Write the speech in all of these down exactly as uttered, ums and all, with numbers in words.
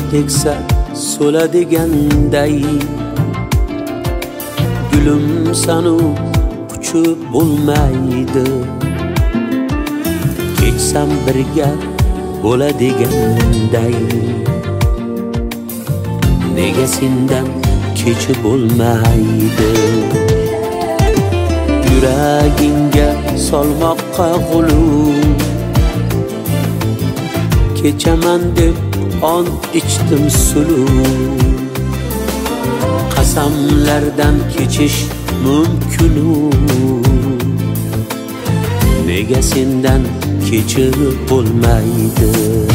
tegsa so'ladiganday gulim sanu quchib bo'lmaydi kechsam birga bo'ladiganday nega sendan kechib bo'lmaydi yuragingga solmoqqa g'ulum kechaman deb on ichdim suluv qasamlardan kechish mumkinu nega sendan kechib bo'lmaydi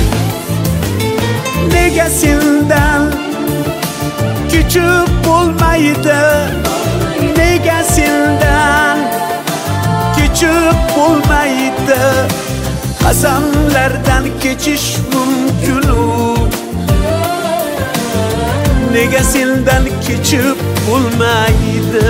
nega sendan kechib bo'lmaydi nega sendan kechib bo'lmaydi qasamlardan kechish mumkinu nega sendan kechib bo'lmaydi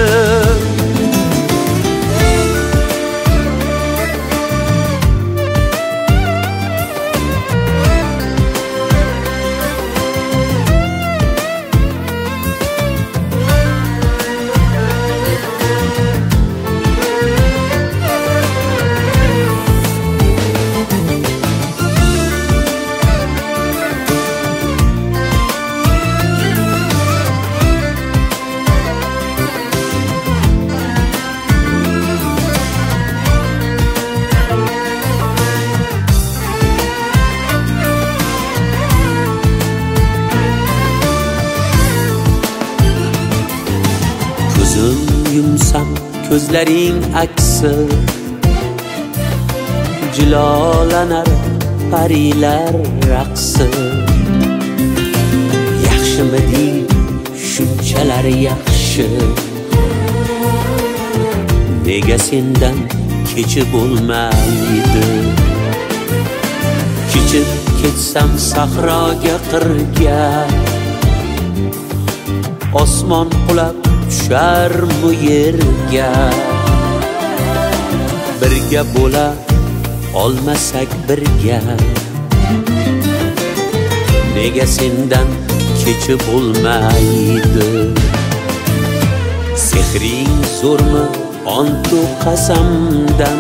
ko'zim yumsam ko'zlaring aksi jilolanar parilar raqsi yaxshimidi shunchalar yaxshi nega sendan kechib bo'lmaydi kechib ketsam sahroga qirga osmon qulab tushar mu yerga birga bo'la olmasak birga nega sendan kechib bo'lmaydi sehring zo'rmi ontu qasamdan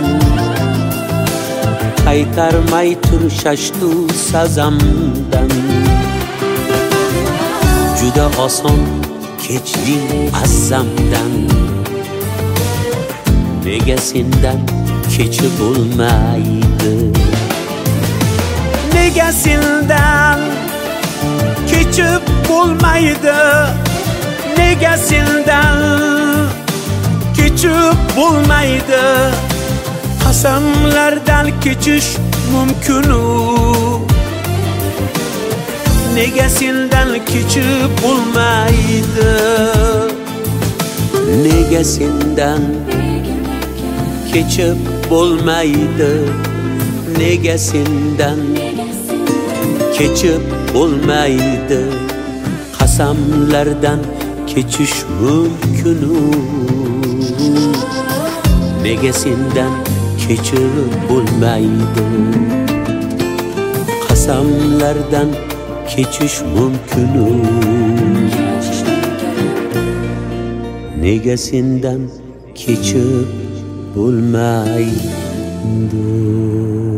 qaytarmay tur shashtu sazamdan juda oson kechding azzamdan nega sendan kechib bo'lmaydi nega sendan kechib bo'lmaydi nega sendan kechib bo'lmaydi qasamlardan kechish mumkinu nega sendan kechib bo'lmaydi nega sendan kechib bo'lmaydi nega sendan kechib bo'lmaydi qasamlardan kechish mumkinu nega sendan kechib bo'lmaydi qasamlardan kechish mumkinu nega sendan kechib bo'lmaydi